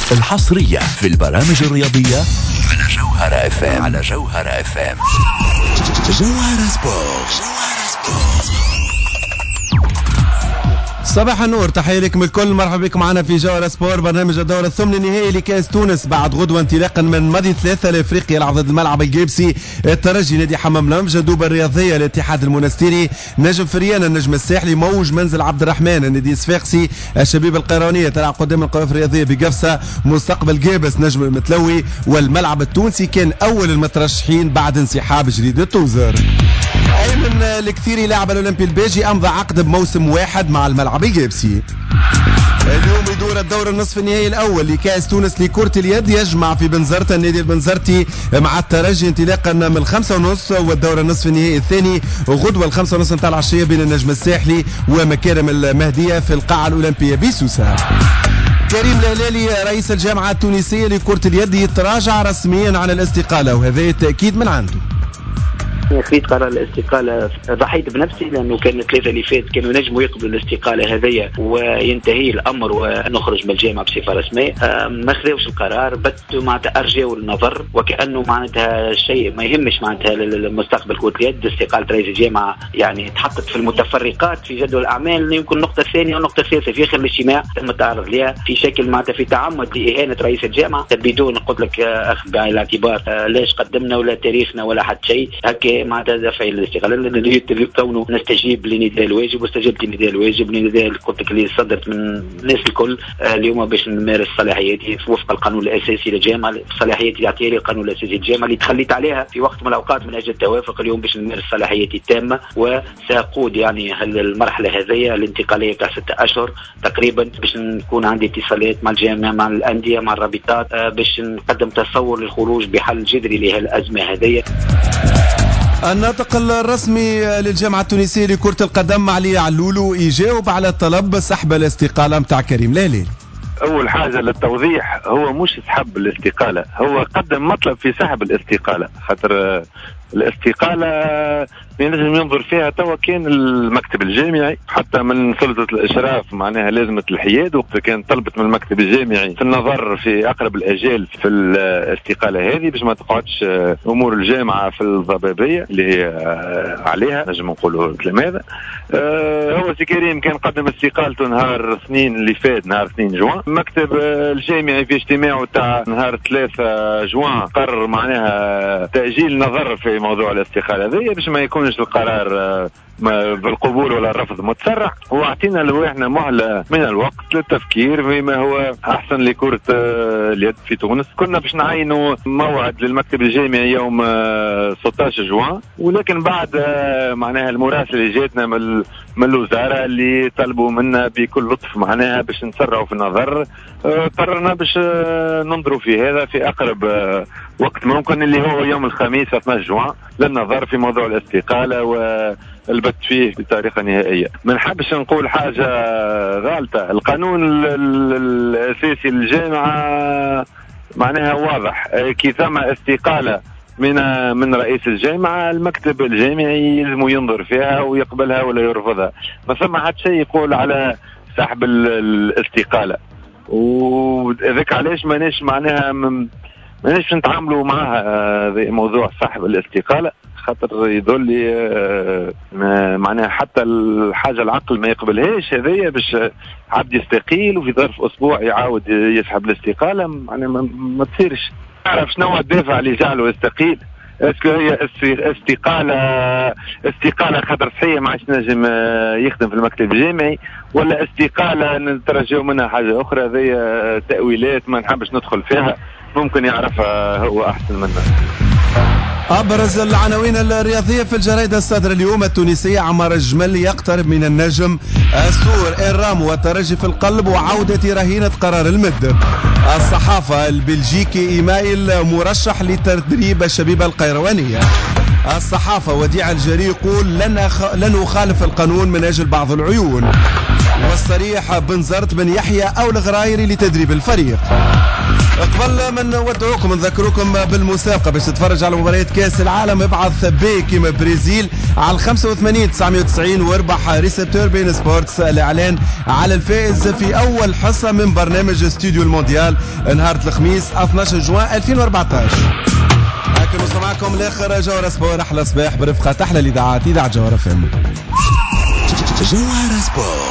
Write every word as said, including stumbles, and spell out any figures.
الحصرية في البرامج الرياضية على جوهرة اف ام على جوهرة اف ام جوهرة سبورت. صباح النور، تحية لكم الكل، مرحبا بكم معنا في جوهرة سبور، برنامج الدور الثمن النهائي لكأس تونس بعد غدوة انطلاقا من ماضي ثلاثة لافريقيا يلعب ضد الملعب الجيبسي الترجي نادي حمام لمج، دوبة الرياضية الاتحاد المنستيري، نجم فريان النجم الساحلي، موج منزل عبد الرحمن النادي الصفاقسي، الشبيب القيرانية تلعب قدام القوافل الرياضية بقفصة، مستقبل جابس نجم المتلوي، والملعب التونسي كان أول المترشحين بعد انسحاب جريدة توزر. أيمن الكثيري لاعب الأولمبي البيجي أمضى عقد بموسم واحد مع الملعب الجيبسي. اليوم يدور الدور النصف النهائي الاول لكاس تونس لكرة اليد، يجمع في بنزرت النادي البنزرتي مع الترجي انطلاقا من الخمسة ونص، والدور النصف النهائي الثاني غدوة الخمسة ونص نتاع العشية بين النجم الساحلي ومكارم المهدية في القاعة الأولمبية بسوسة. كريم الهلالي رئيس الجامعة التونسية لكرة اليد يتراجع رسميا عن الاستقالة، وهذا التأكيد من عنده. خذيت قرار الاستقالة، ضحيت بنفسي لأنه كان الثلاثة اللي فات كانوا نجموا يقبلوا الاستقالة هذية وينتهي الأمر ونخرج من الجامعة بصفة رسمية. ما خذوش القرار، بتوا معناتها أرجعوا النظر وكأنه معناتها شيء ما يهمش معناتها للمستقبل كرة اليد. استقالة رئيس الجامعة يعني تحطت في المتفرقات في جدول الأعمال، يمكن النقطة الثانية والنقطة الثالثة في آخر الاجتماع تم التعرض لها في شكل معناتها في تعمد لإهانة رئيس الجامعة بدون نقول لك أخذ بعين الاعتبار لاش قدمنا ولا تاريخنا ولا حد شيء هكا معناتها دفع الاستقالة. لأنه كونه نستجيب لنداء الواجب واستجبت لنداء الواجب لنداء قلت لك اللي صدرت من الناس الكل اليوم باش نمارس صلاحياتي وفق القانون الأساسي للجامعة، صلاحياتي اللي يعطيها لي القانون الأساسي للجامعة اللي تخليت عليها في وقت من الأوقات من أجل التوافق. اليوم باش نمارس صلاحياتي التامة وسأقود يعني المرحلة هذه الانتقالية بتاع ستة أشهر تقريبا باش نكون عندي اتصالات مع الجامعة مع الأندية مع الرابطات باش نقدم تصور للخروج بحل جذري لهالأزمة هذه. الناطق الرسمي للجامعة التونسية لكرة القدم علي علولو يجاوب على طلب سحب الاستقالة متاع كريم الهلالي. أول حاجة للتوضيح، هو مش سحب الاستقالة، هو قدم مطلب في سحب الاستقالة، خاطر الاستقالة ينجم ينظر فيها توا كان المكتب الجامعي حتى من سلطة الإشراف معناها لازمة الحياد، وقت كان طلبت من المكتب الجامعي في النظر في أقرب الأجال في الاستقالة هذه باش ما تقعدش أمور الجامعة في الضبابية اللي هي عليها نجم نقولوا الكلام هذا. هو سي كريم كان قدم استقالته نهار اثنين اللي فات، نهار اثنين جوان. المكتب الجامعي في اجتماعه تاع نهار ثلاثة جوان قرر معناها تأجيل نظر في موضوع الاستقالة هذه باش ما يكونش القرار بالقبول ولا الرفض متسرع، واعطينا لواحنا مهلة من الوقت للتفكير فيما هو أحسن لكرة اليد في تونس. كنا باش نعينوا موعد للمكتب الجامعي يوم ستة عشر جوان، ولكن بعد معناها المراسلة اللي جاتنا من من الوزارة اللي طلبوا منا بكل لطف معناها باش نسرعوا في النظر، قررنا باش ننظروا في هذا في أقرب وقت ممكن اللي هو يوم الخميس اثني عشر جوان للنظر في موضوع الاستقالة والبت فيه بطريقة نهائية. ما نحبش نقول حاجة غالطة، القانون الأساسي للجامعة معناها واضح، كي ثم استقالة من من رئيس الجامعة المكتب الجامعي يلزم ينظر فيها ويقبلها ولا يرفضها، ما ثم حد شيء يقول على سحب الاستقالة. وذاك علاش ماناش معناها ماناش نتعاملوا معها موضوع سحب الاستقالة، خاطر يدل لي معناها حتى الحاجة العقل ما يقبلهاش هذيا باش عبد يستقيل وفي ظرف أسبوع يعاود يسحب الاستقالة، معناها ما تصيرش. تعرف شنو الدافع اللي جعله يستقيل؟ اسكو هي استقالة استقالة خاطر صحيح ما عادش نجم يخدم في المكتب الجامعي، ولا استقالة نترجوا منها حاجة أخرى؟ هذه تأويلات ما نحبش ندخل فيها، ممكن يعرفها هو أحسن منا. أبرز العناوين الرياضية في الجريدة الصادرة اليوم التونسية: عمر الجمل يقترب من النجم، السور الرام والترجي في القلب وعودة رهينة قرار المد. الصحافة: البلجيكي إيمايل مرشح لتدريب الشبيبة القيروانية. الصحافة: وديع الجري يقول لن, أخ... لن أخالف القانون من أجل بعض العيون. والصريح: بن زرت بن يحيى أو الغرايري لتدريب الفريق. قبل ما نودعوكم نذكروكم بالمسابقة باش تتفرج على مباريات كاس العالم. ابعث بي كيما برازيل على الخمسة وثمانين تسعمائة وتسعين واربح ريسبتور بين سبورتس الإعلان على الفائز في أول حصة من برنامج استوديو المونديال نهار الخميس اثني عشر جوان ألفين وأربعة عشر. لكن نسمعكم لاخر جوهرة سبور. احلى صباح برفقة احلى الاذاعات اذاعة جوهرة فم. جوهرة سبور.